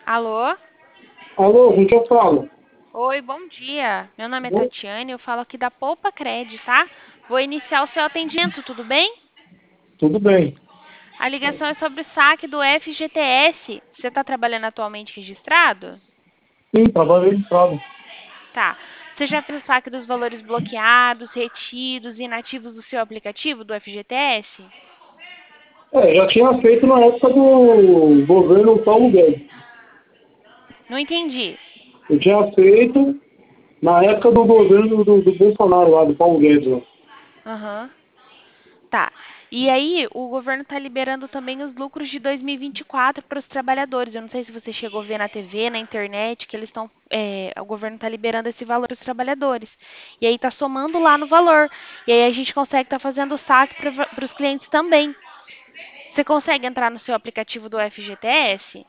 Alô? Alô, com que eu falo? Oi, bom dia. Meu nome é Bom, Tatiane, eu falo aqui da Poupa Cred, tá? Vou iniciar o seu atendimento, tudo bem? tudo bem. A ligação é sobre o saque do FGTS. Você está trabalhando atualmente registrado? Sim, trabalhei de prova. Tá. Você já fez o saque dos valores bloqueados, retidos e inativos do seu aplicativo do FGTS? Já tinha feito na época do governo Paulo Guedes. Não entendi. Eu tinha feito na época do governo do Bolsonaro lá, do Paulo Guedes lá. Aham. Tá. E aí, o governo está liberando também os lucros de 2024 para os trabalhadores. Eu não sei se você chegou a ver na TV, na internet, que eles estão, o governo está liberando esse valor para os trabalhadores. E aí está somando lá no valor. E aí a gente consegue estar fazendo o saque para os clientes também. Você consegue entrar no seu aplicativo do FGTS?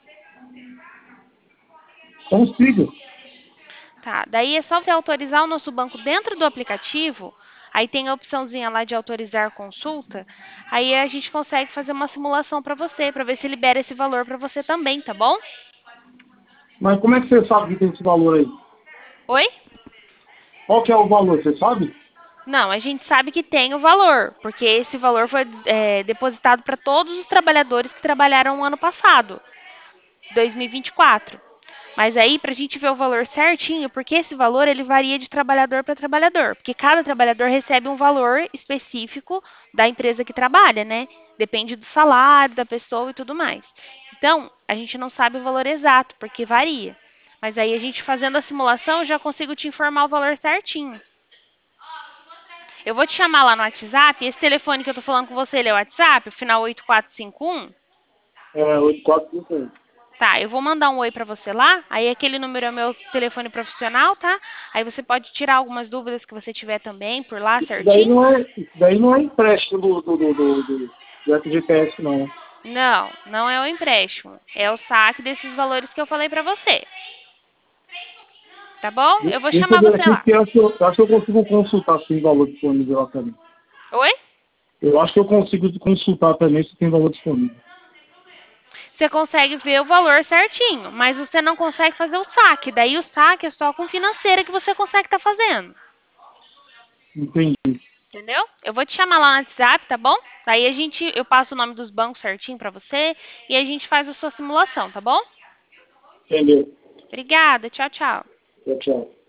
Consigo. Tá. Daí é só você autorizar o nosso banco dentro do aplicativo. Aí tem a opçãozinha lá de autorizar consulta. Aí a gente consegue fazer uma simulação para ver se libera esse valor para você também, tá bom? Mas como é que você sabe que tem esse valor aí? Oi? Qual que é o valor, você sabe? Não, a gente sabe que tem o valor, porque esse valor foi depositado para todos os trabalhadores que trabalharam no ano passado, 2024. Mas aí, para a gente ver o valor certinho, porque esse valor ele varia de trabalhador para trabalhador, porque cada trabalhador recebe um valor específico da empresa que trabalha, né? Depende do salário da pessoa e tudo mais. Então, a gente não sabe o valor exato, porque varia. Mas aí, a gente fazendo a simulação, eu já consigo te informar o valor certinho. Eu vou te chamar lá no WhatsApp. Esse telefone que eu tô falando com você, ele é o WhatsApp, o final 8451. É, 8451. Tá, eu vou mandar um oi pra você lá. Aí aquele número é o meu telefone profissional, tá? Aí você pode tirar algumas dúvidas que você tiver também por lá, certinho? Isso daí não é empréstimo do FGTS, não. Não, não é o empréstimo. É o saque desses valores que eu falei pra você. Tá bom? Eu vou Deixa eu chamar ver você aqui, lá. porque acho que eu consigo consultar se tem valor disponível lá também. Oi? Eu acho que eu consigo consultar também se tem valor disponível. Você consegue ver o valor certinho, mas você não consegue fazer o saque. Daí o saque é só com financeira que você consegue estar fazendo. Entendi. Entendeu? Eu vou te chamar lá no WhatsApp, tá bom? Aí eu passo o nome dos bancos certinho pra você e a gente faz a sua simulação, tá bom? Entendeu? Obrigada, tchau, tchau. Tchau, tchau.